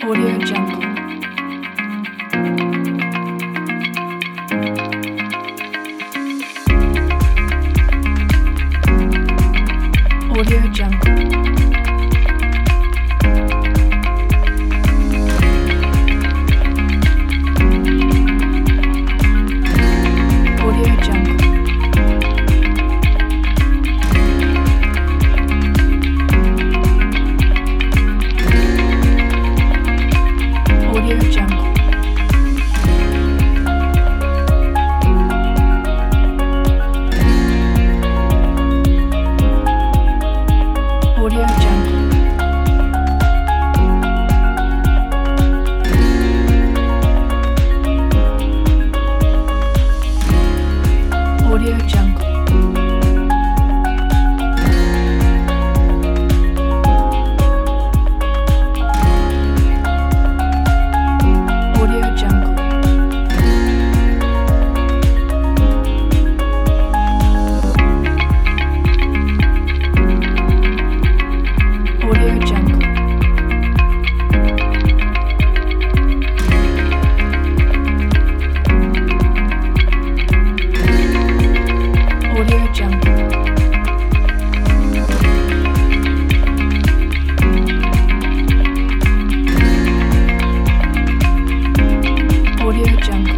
Audio Jungle. Audio Jungle. Audio Jungle. Audio Jungle. Audio Jungle. Audio Jungle. Audio Jungle. Audio Jungle. Audio Jungle. Audio Jungle.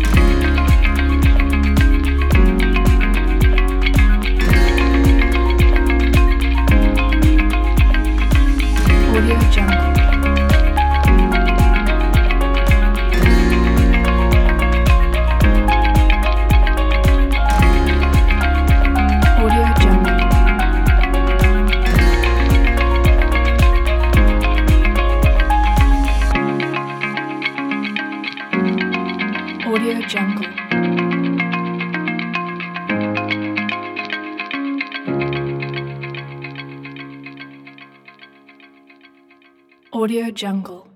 Audio Jungle. Audio Jungle. Audio Jungle. Audio Jungle.